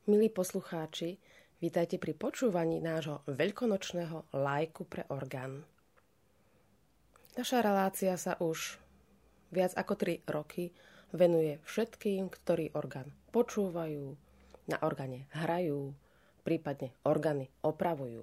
Milí poslucháči, vítajte pri počúvaní nášho veľkonočného lajku pre orgán. Naša relácia sa už viac ako 3 roky venuje všetkým, ktorí orgán počúvajú, na orgáne hrajú, prípadne orgány opravujú.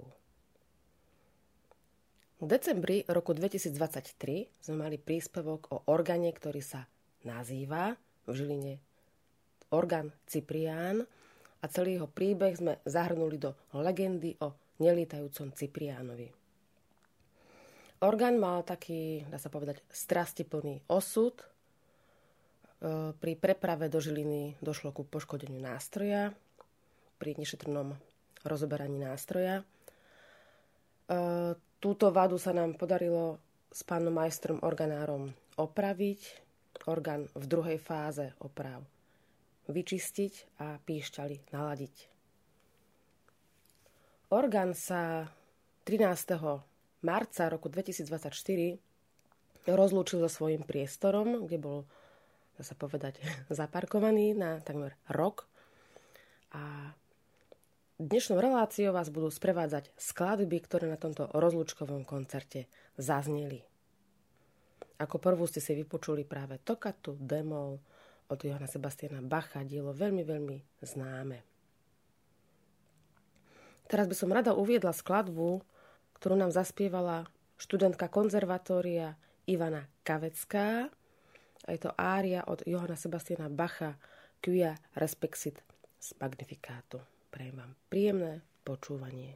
V decembri roku 2023 sme mali príspevok o orgáne, ktorý sa nazýva v Žiline orgán Cyprián a celý jeho príbeh sme zahrnuli do legendy o nelietajúcom Cypriánovi. Orgán mal taký, dá sa povedať, strastiplný osud. Pri preprave do Žiliny došlo ku poškodeniu nástroja, pri nešetrnom rozoberaní nástroja. Túto vadu sa nám podarilo s pánom majstrom organárom opraviť. Orgán v druhej fáze oprav vyčistiť a píšťaly naladiť. Orgán sa 13. marca roku 2024 rozlúčil so svojím priestorom, kde bol, dá sa povedať, zaparkovaný na takmer rok. A dnešnou reláciou vás budú sprevádzať skladby, ktoré na tomto rozlúčkovom koncerte zazneli. Ako prvú ste si vypočuli práve Toccatu d-moll od Johanna Sebastiana Bacha, dielo veľmi, veľmi známe. Teraz by som rada uviedla skladbu, ktorú nám zaspievala študentka konzervatória Ivana Kavecká. A je to ária od Johanna Sebastiana Bacha Quia respexit z Magnifikátu. Prajem vám príjemné počúvanie.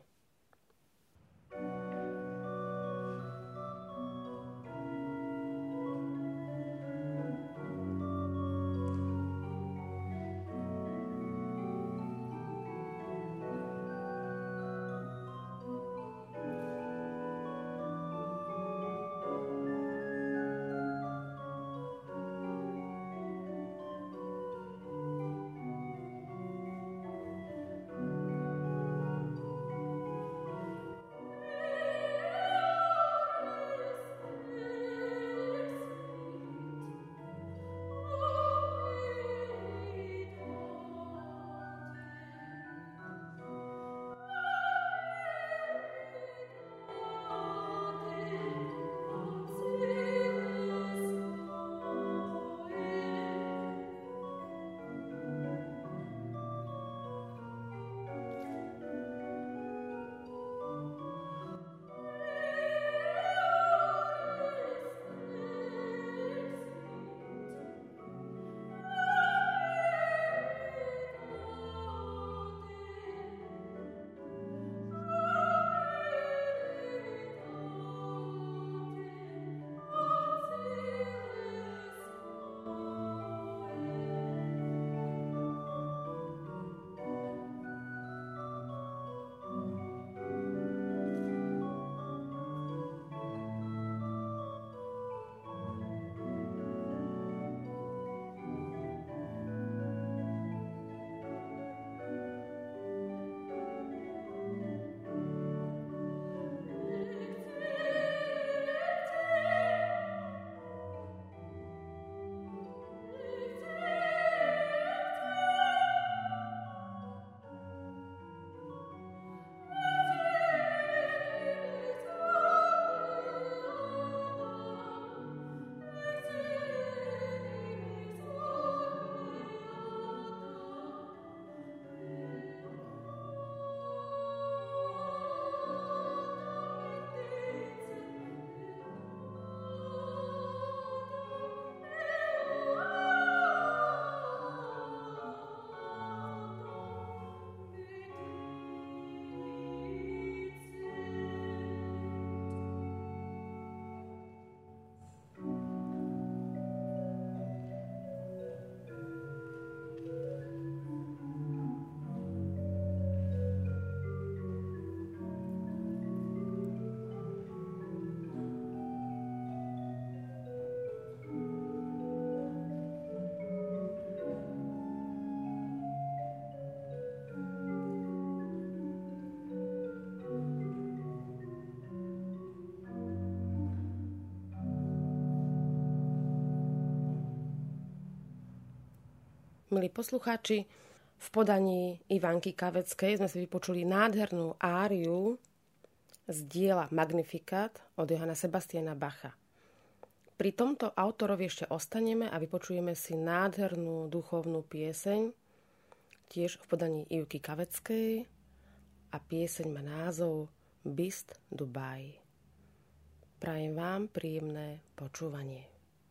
Milí poslucháči, v V podaní Ivanky Kaveckej sme si vypočuli nádhernú áriu z diela Magnificat od Johanna Sebastiana Bacha. Pri tomto autorovi ešte ostaneme a vypočujeme si nádhernú duchovnú pieseň, tiež v podaní Ivky Kaveckej, a pieseň má názov Bist Dubai. Prajem vám príjemné počúvanie.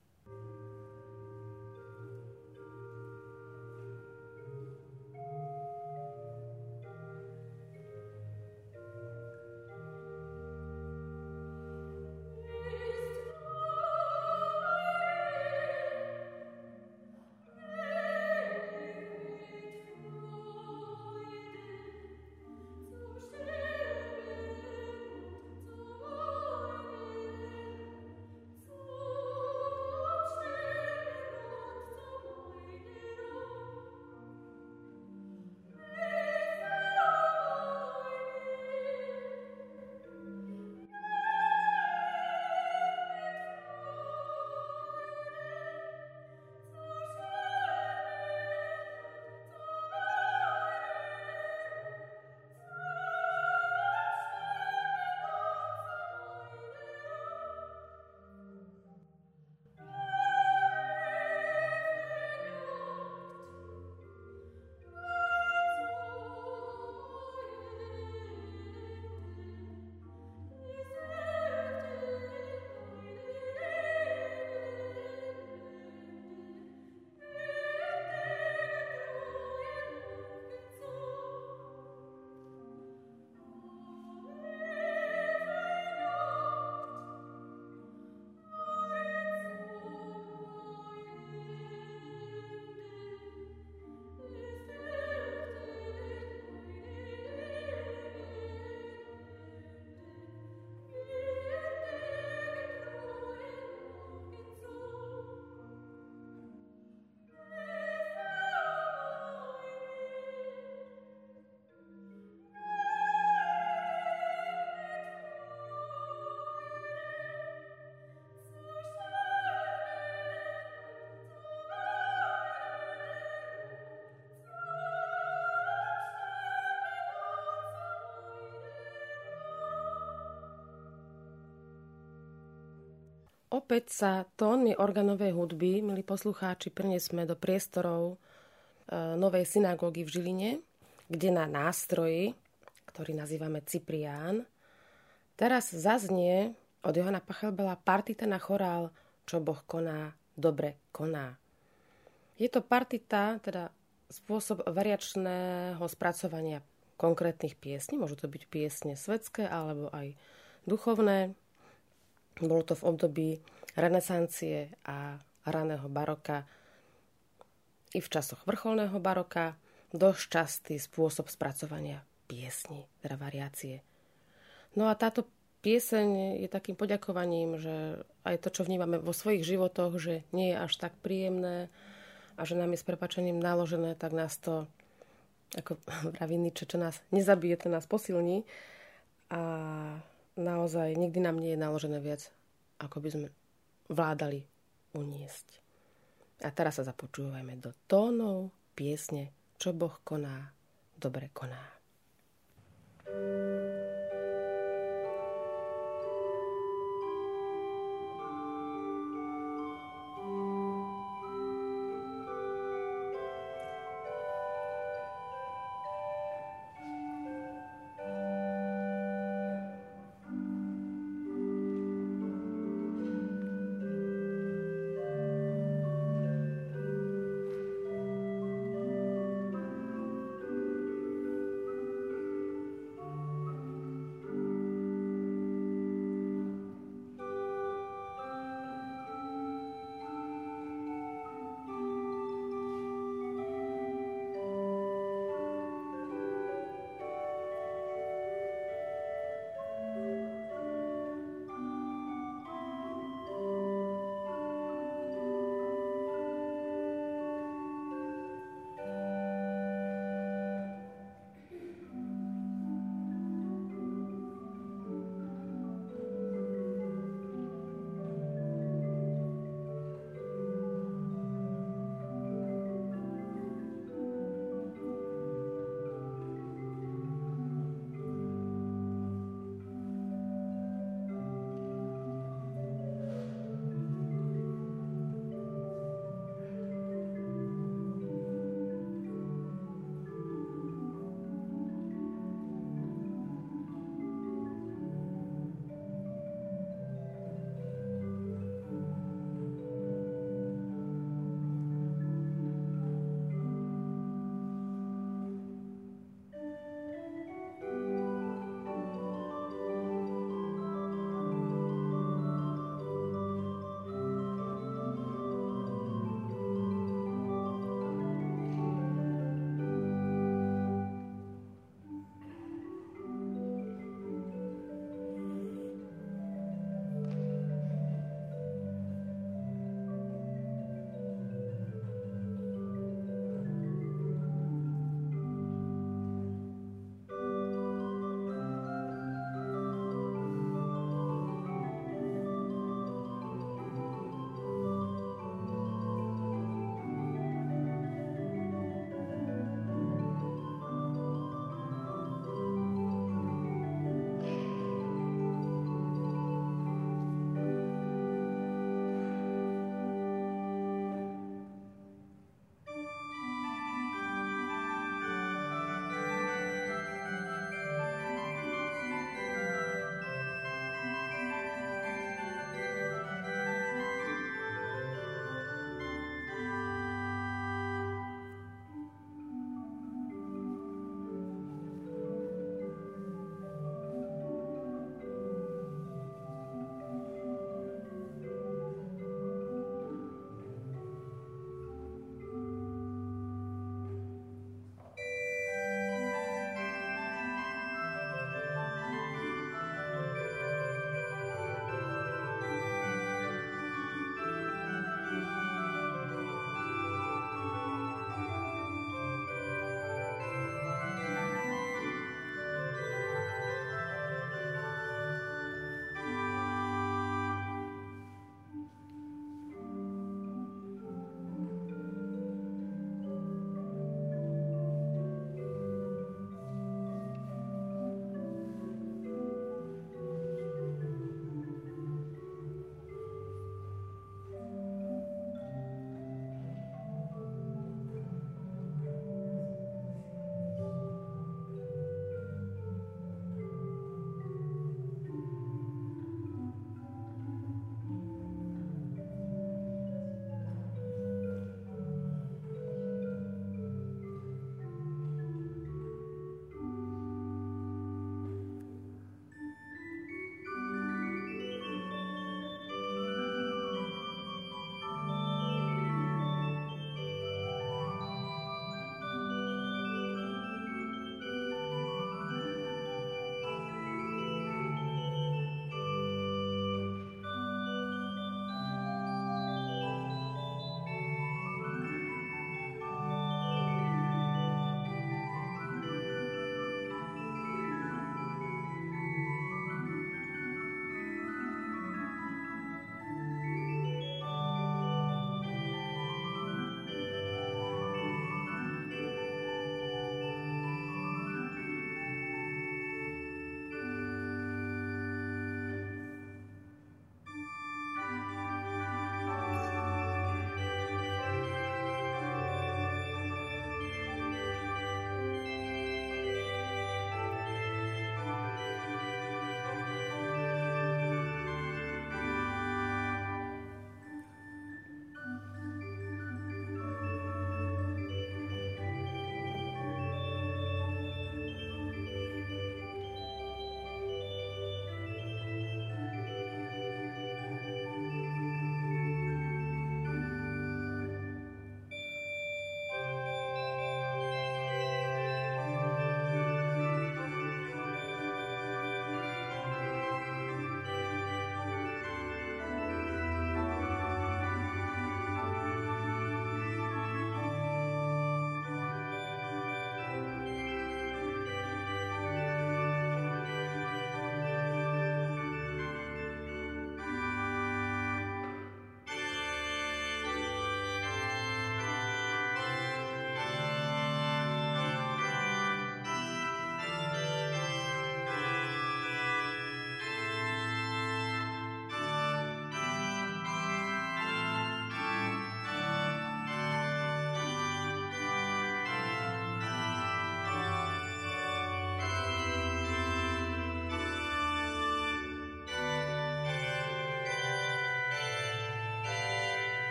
Opäť sa tónmi organovej hudby, milí poslucháči, preniesme do priestorov novej synagógy v Žiline, kde na nástroji, ktorý nazývame Cyprián, teraz zaznie od Johana Pachelbela partita na chorál Čo Boh koná, dobre koná. Je to partita, teda spôsob variačného spracovania konkrétnych piesní, môžu to byť piesne svetské alebo aj duchovné. Bolo to v období renesancie a raného baroka i v časoch vrcholného baroka dosť častý spôsob spracovania piesní, teda variácie. No a táto pieseň je takým poďakovaním, že aj to, čo vnímame vo svojich životoch, že nie je až tak príjemné a že nám je s prepáčením naložené, tak nás to, ako vraví Nietzsche, čo nás nezabije, to nás posilní. A naozaj nikdy nám nie je naložené viac, ako by sme vládali uniesť. A teraz sa započúvajme do tónov piesne Čo Boh koná, dobre koná.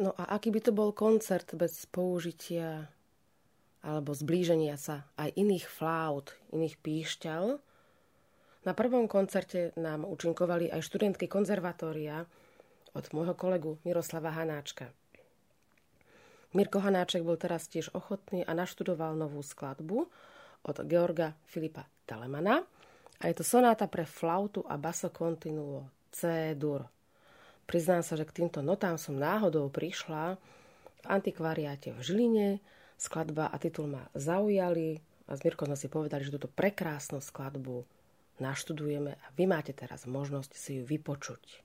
No a aký by to bol koncert bez použitia alebo zblíženia sa aj iných flaut, iných píšťal? Na prvom koncerte nám účinkovali aj študentky konzervatória od môjho kolegu Miroslava Hanáčka. Mirko Hanáček bol teraz tiež ochotný a naštudoval novú skladbu od Georga Filipa Telemana a je to sonáta pre flautu a basso continuo C-dur. Priznám sa, že k týmto notám som náhodou prišla v antikvariáte v Žiline. Skladba a titul ma zaujali a s Mirkom sme si povedali, že túto prekrásnu skladbu naštudujeme a vy máte teraz možnosť si ju vypočuť.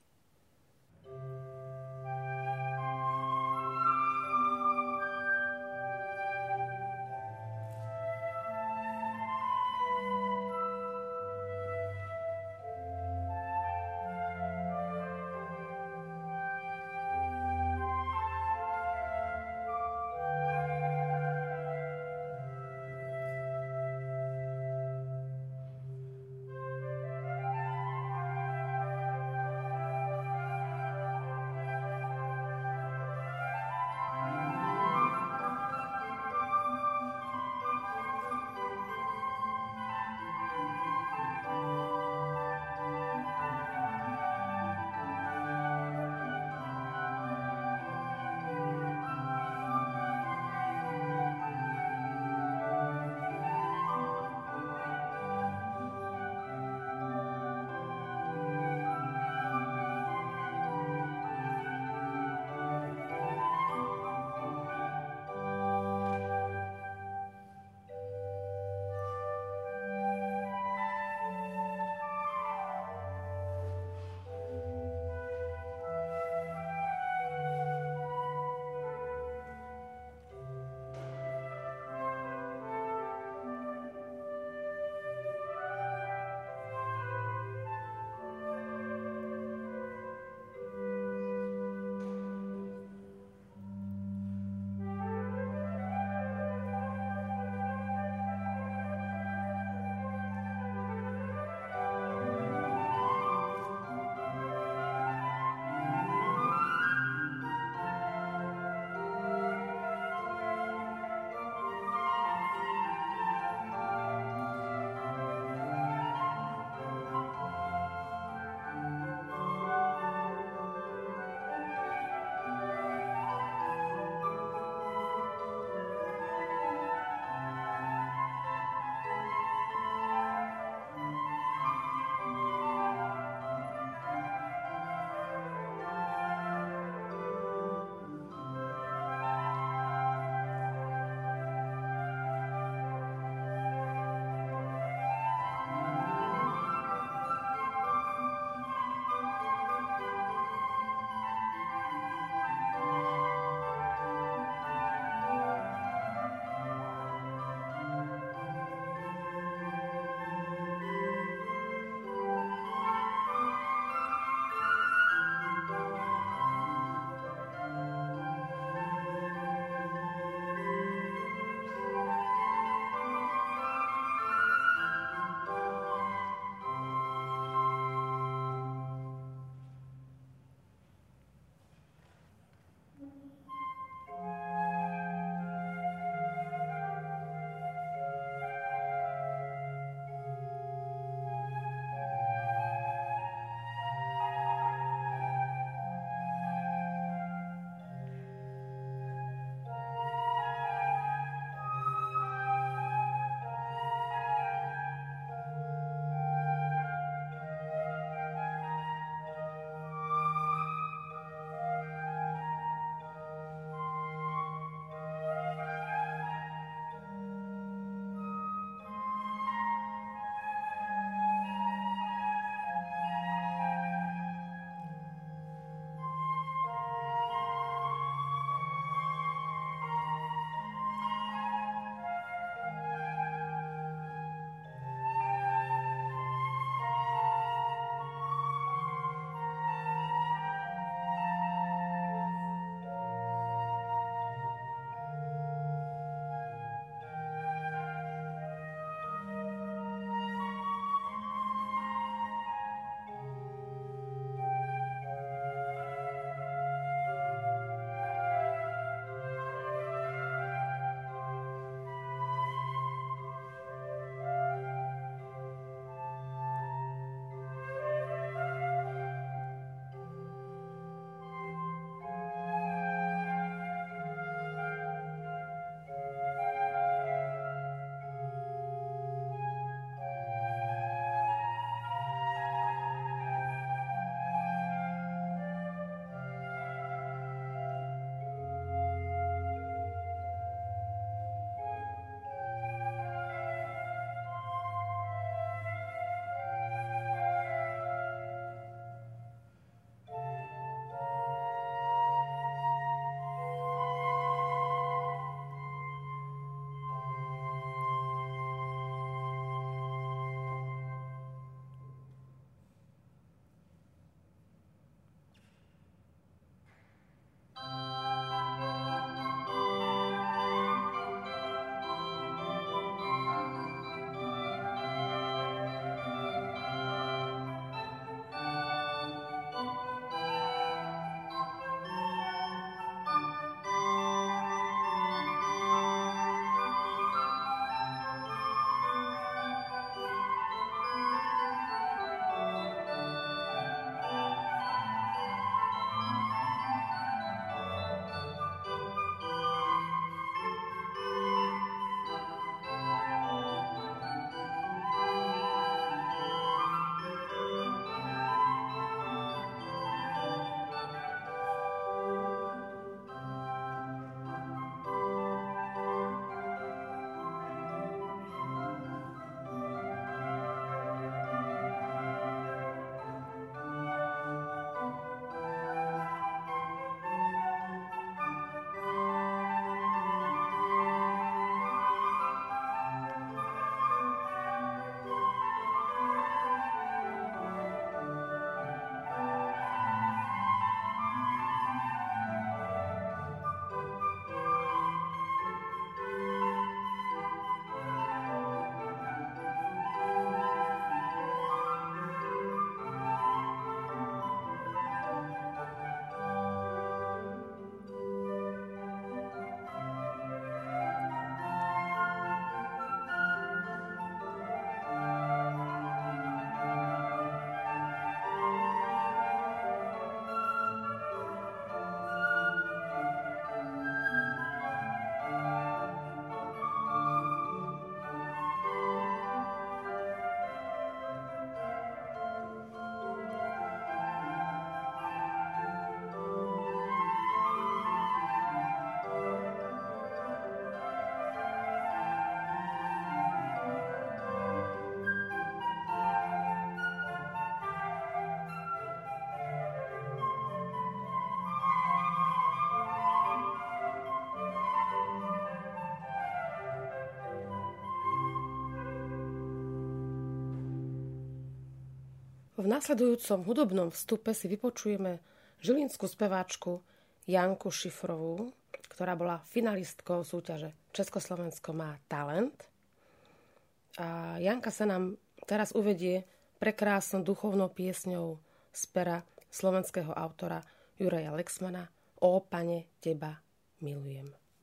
V nasledujúcom hudobnom vstupe si vypočujeme žilinskú speváčku Janku Šifrovú, ktorá bola finalistkou súťaže Československo má talent. A Janka sa nám teraz uvedie prekrásnou duchovnou piesňou z pera slovenského autora Juraja Lexmana Ó, Pane, teba milujem.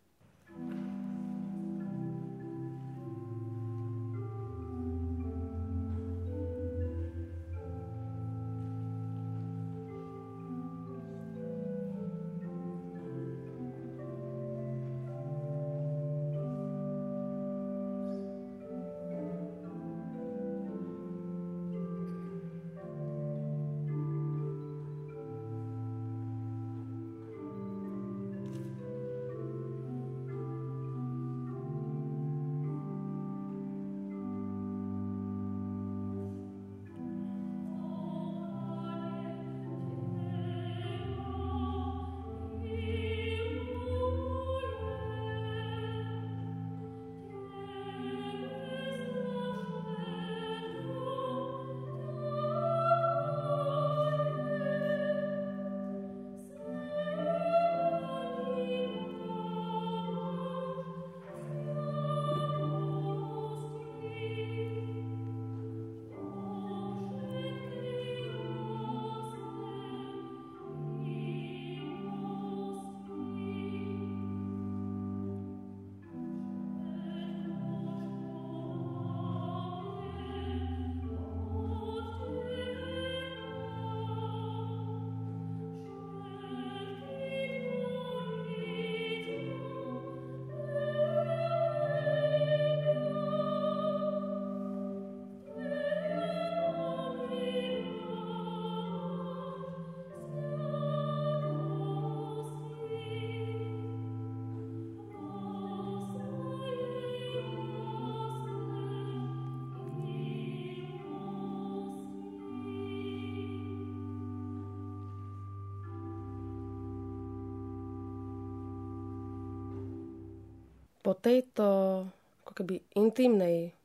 Po tejto ako keby intimnej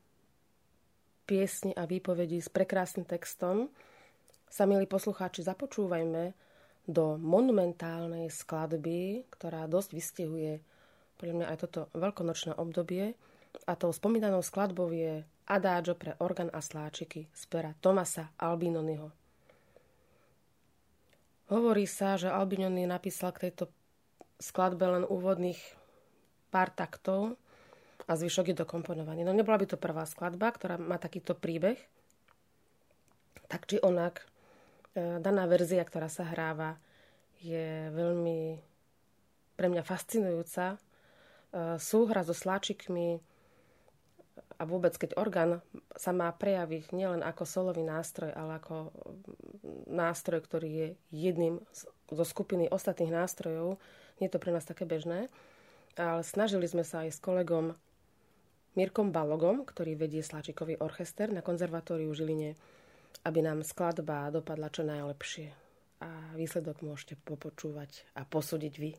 piesni a výpovedi s prekrásnym textom sa, milí poslucháči, započúvajme do monumentálnej skladby, ktorá dosť vystihuje podľa mňa aj toto veľkonočné obdobie, a tou spomínanou skladbou je Adagio pre orgán a sláčiky z pera Tomasa Albinoniho. Hovorí sa, že Albinoni napísal k tejto skladbe len úvodných pár taktov a zvyšok je dokomponovaný. No nebola by to prvá skladba, ktorá má takýto príbeh. Tak či onak, daná verzia, ktorá sa hráva, je veľmi pre mňa fascinujúca. Súhra so sláčikmi a vôbec, keď orgán sa má prejaviť nielen ako solový nástroj, ale ako nástroj, ktorý je jedným zo skupiny ostatných nástrojov, nie je to pre nás také bežné. Ale snažili sme sa aj s kolegom Mirkom Balogom, ktorý vedie sláčikový orchester na konzervatóriu v Žiline, aby nám skladba dopadla čo najlepšie. A výsledok môžete popočúvať a posúdiť vy.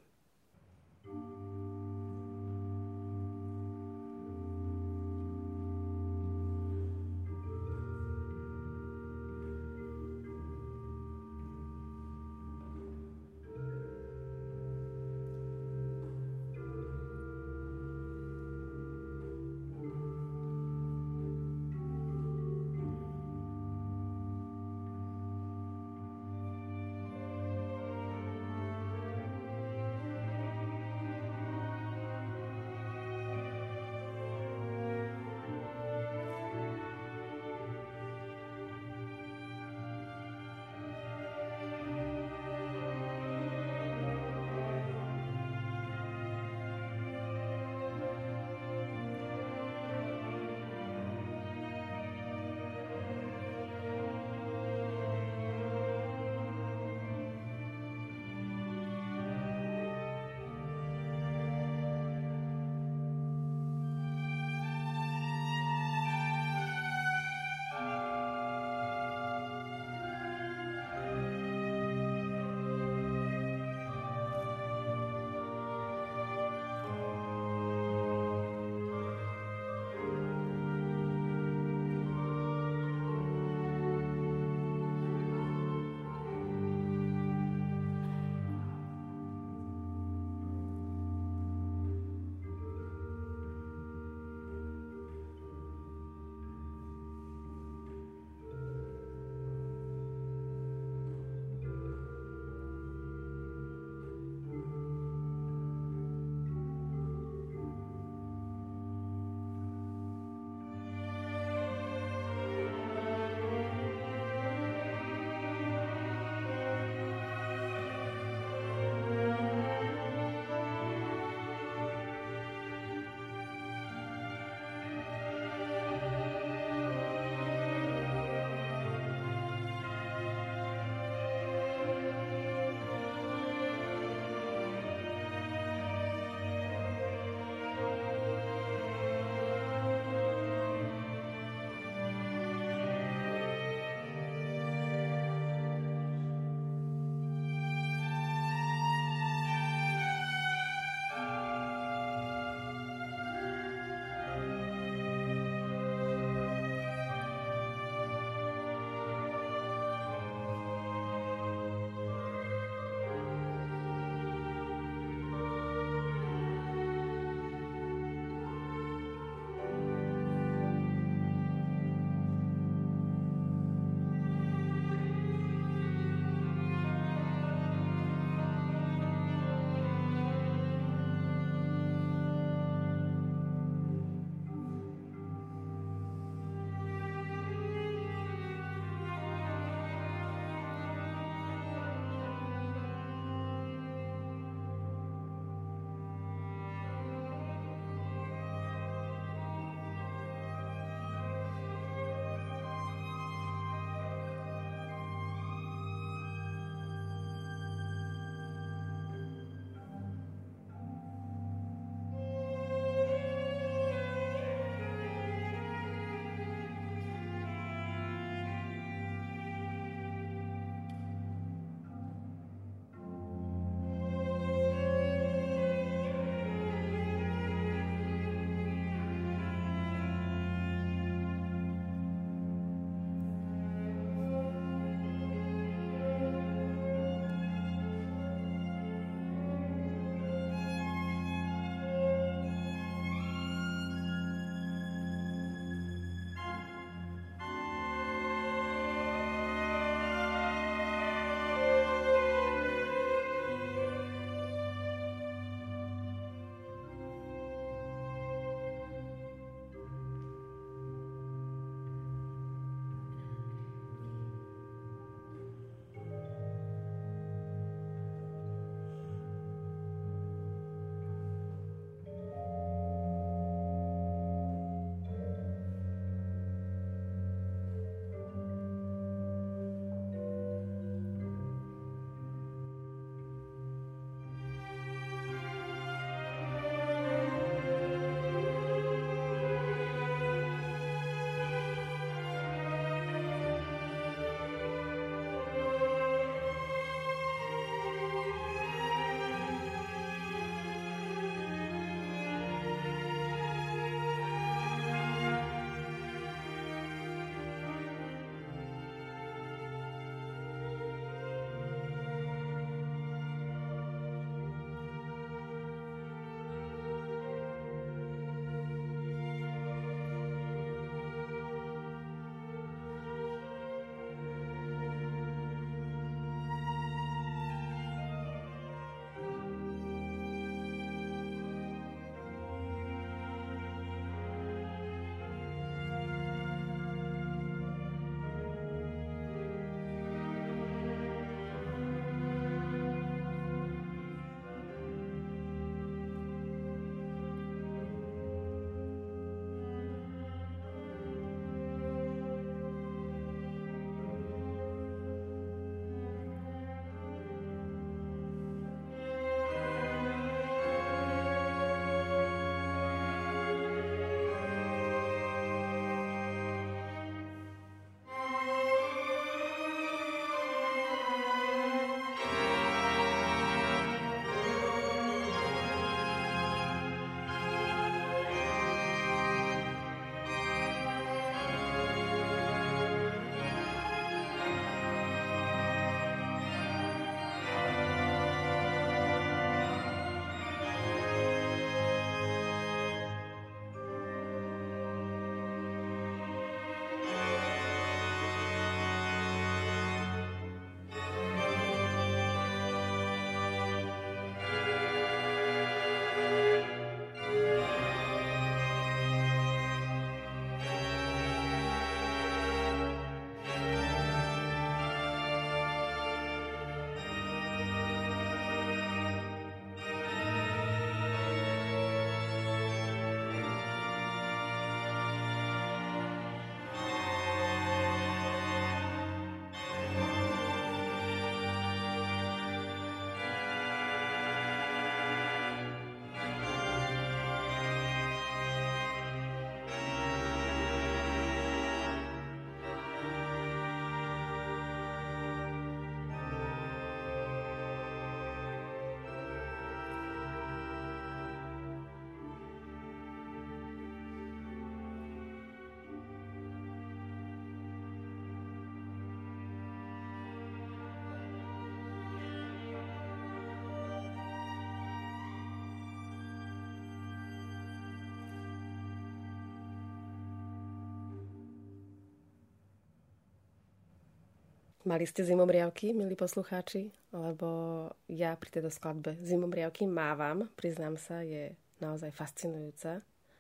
Mali ste zimomriavky, milí poslucháči? Lebo ja pri tejto skladbe zimomriavky mávam, priznám sa, je naozaj fascinujúca.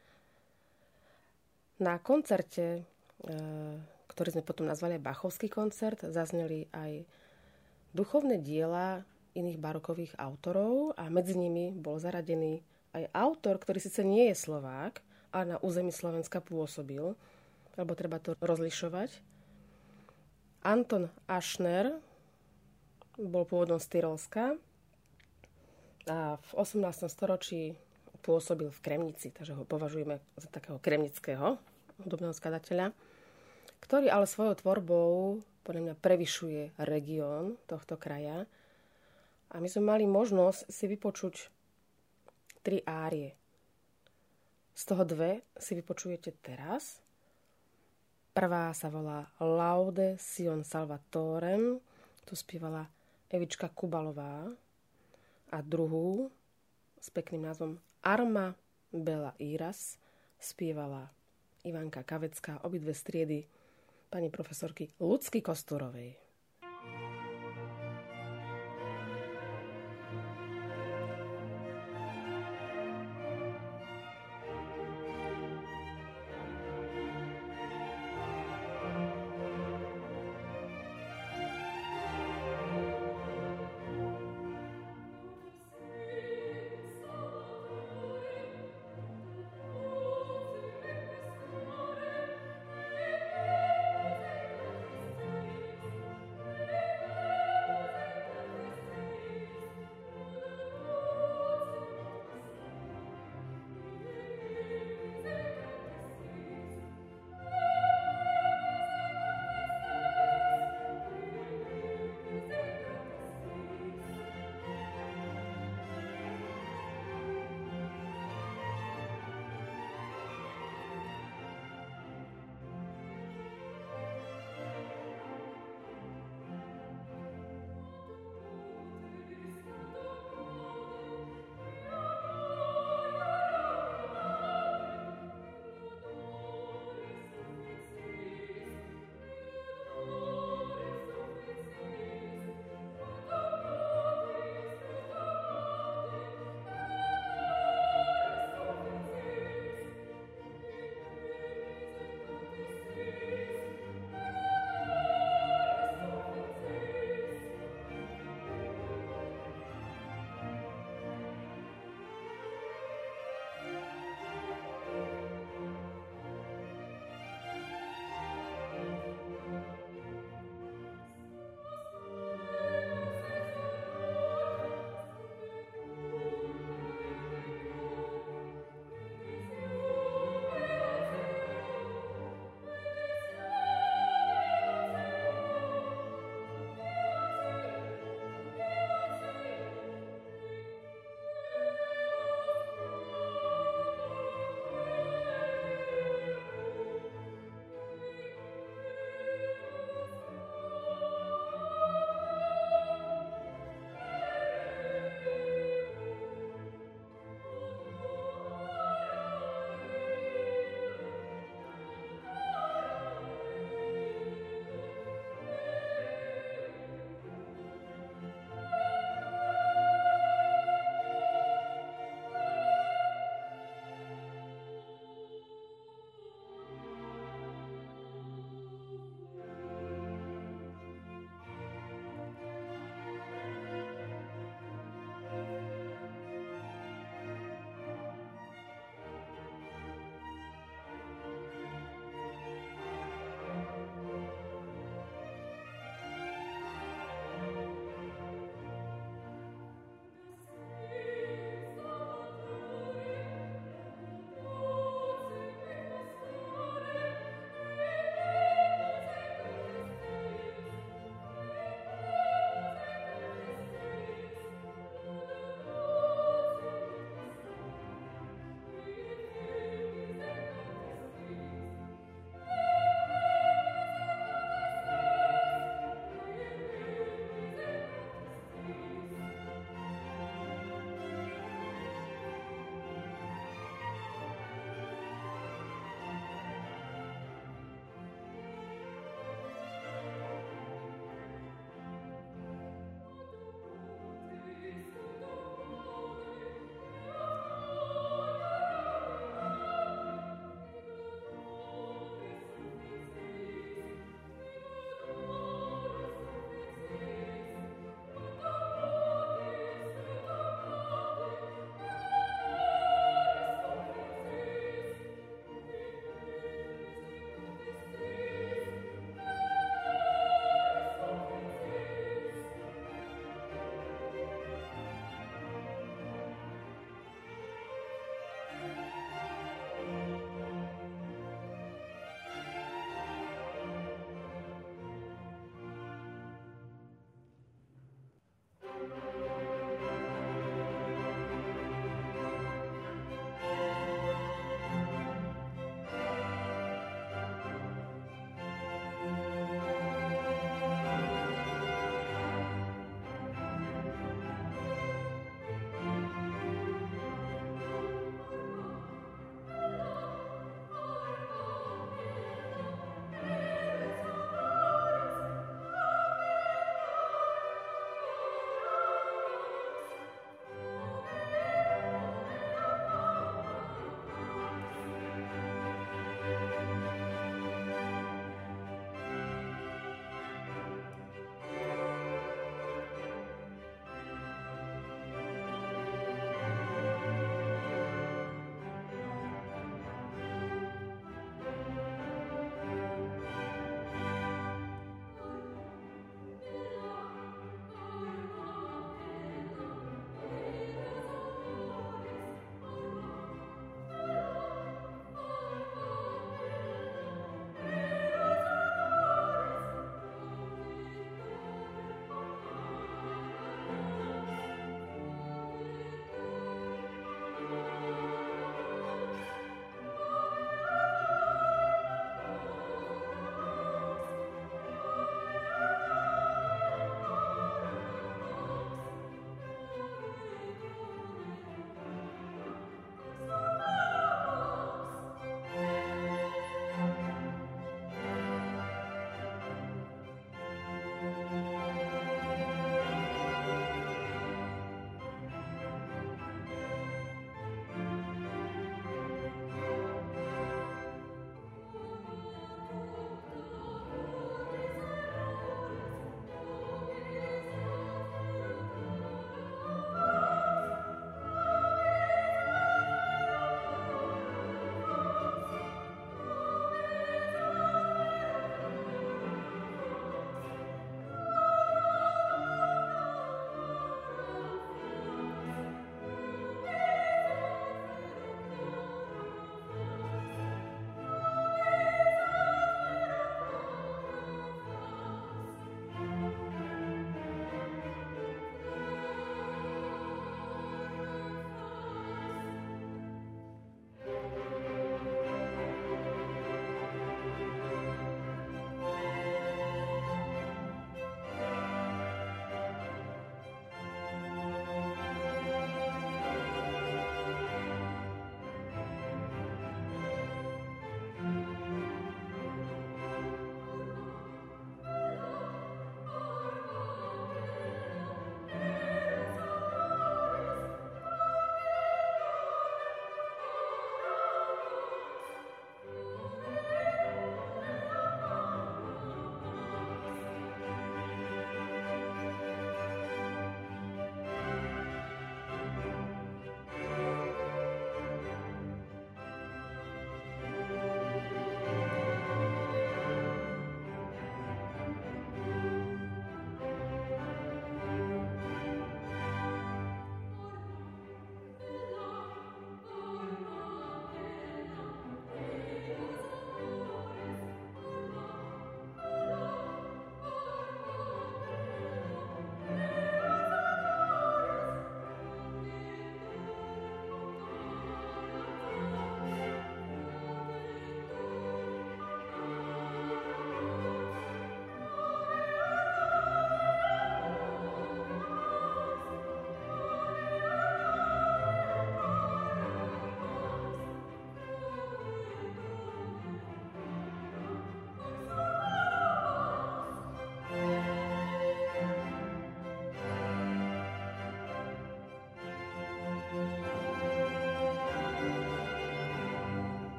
Na koncerte, ktorý sme potom nazvali Bachovský koncert, zazneli aj duchovné diela iných barokových autorov a medzi nimi bol zaradený aj autor, ktorý síce nie je Slovák, ale na území Slovenska pôsobil, lebo treba to rozlišovať. Anton Aschner bol pôvodom z Tyrolska a v 18. storočí pôsobil v Kremnici, takže ho považujeme za takého kremnického hudobného skladateľa, ktorý ale svojou tvorbou podľa mňa prevyšuje región tohto kraja. A my sme mali možnosť si vypočuť 3 árie. Z toho 2 si vypočujete teraz. Prvá sa volá Laude Sion Salvatorem, tu spievala Evička Kubalová, a druhú s pekným názvom Arma Bella Iras spievala Ivanka Kavecká, obidve striedy pani profesorky Ľudsky Kosturovej.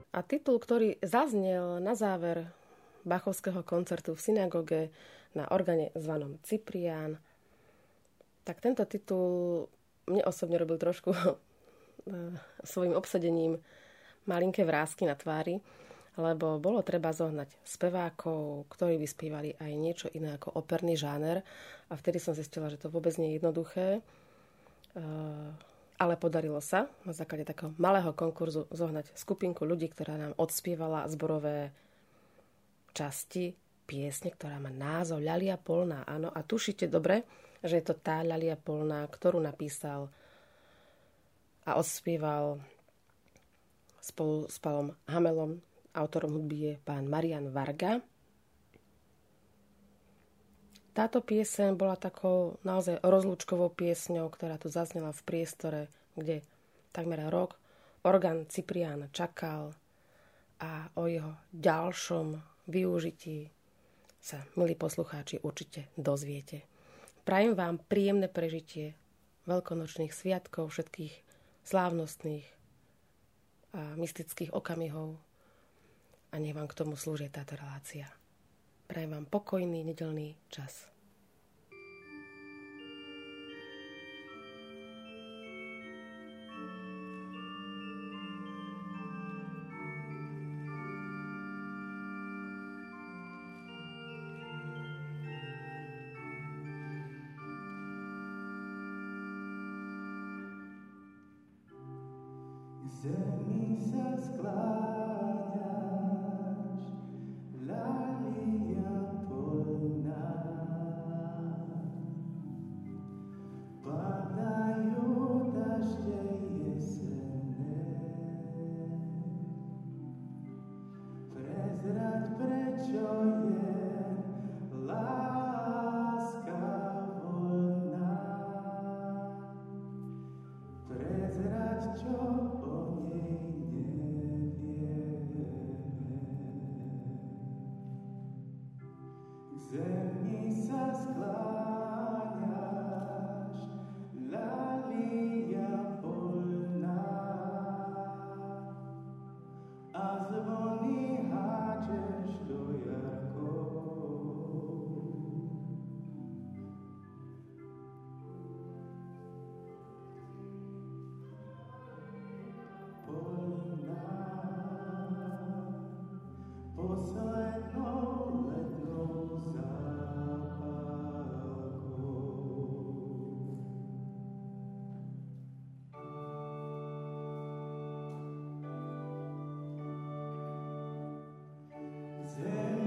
A titul, ktorý zaznel na záver Bachovského koncertu v synagóge na orgáne zvanom Cyprián, tak tento titul mne osobne robil trošku svojim obsadením malinké vrásky na tvári, lebo bolo treba zohnať spevákov, ktorí by spievali aj niečo iné ako operný žáner. A vtedy som zistila, že to vôbec nie je jednoduché. Ale podarilo sa na základe takého malého konkurzu zohnať skupinku ľudí, ktorá nám odspievala zborové časti piesne, ktorá má názov Ľalia polná. Áno, a tušíte dobre, že je to tá Ľalia polná, ktorú napísal a odspieval spolu s Pavlom Hamelom. Autorom hudby je pán Marian Varga. Táto pieseň bola takou naozaj rozlúčkovou piesňou, ktorá tu zaznela v priestore, kde takmer rok orgán Cyprián čakal a o jeho ďalšom využití sa, milí poslucháči, určite dozviete. Prajem vám príjemné prežitie veľkonočných sviatkov, všetkých slávnostných a mystických okamihov a nech vám k tomu slúži táto relácia. Prajem vám pokojný nedeľný čas. Zemi sa skláňaš, ľalia polná. Padajú dažde jesenné. Prezrať, prečo je láska voľná. Prezrať, čo zemi sa skláňaš, ľalia polná, a zvony hádžeš do jarkov. Polná, poslednou letnou zápalkou.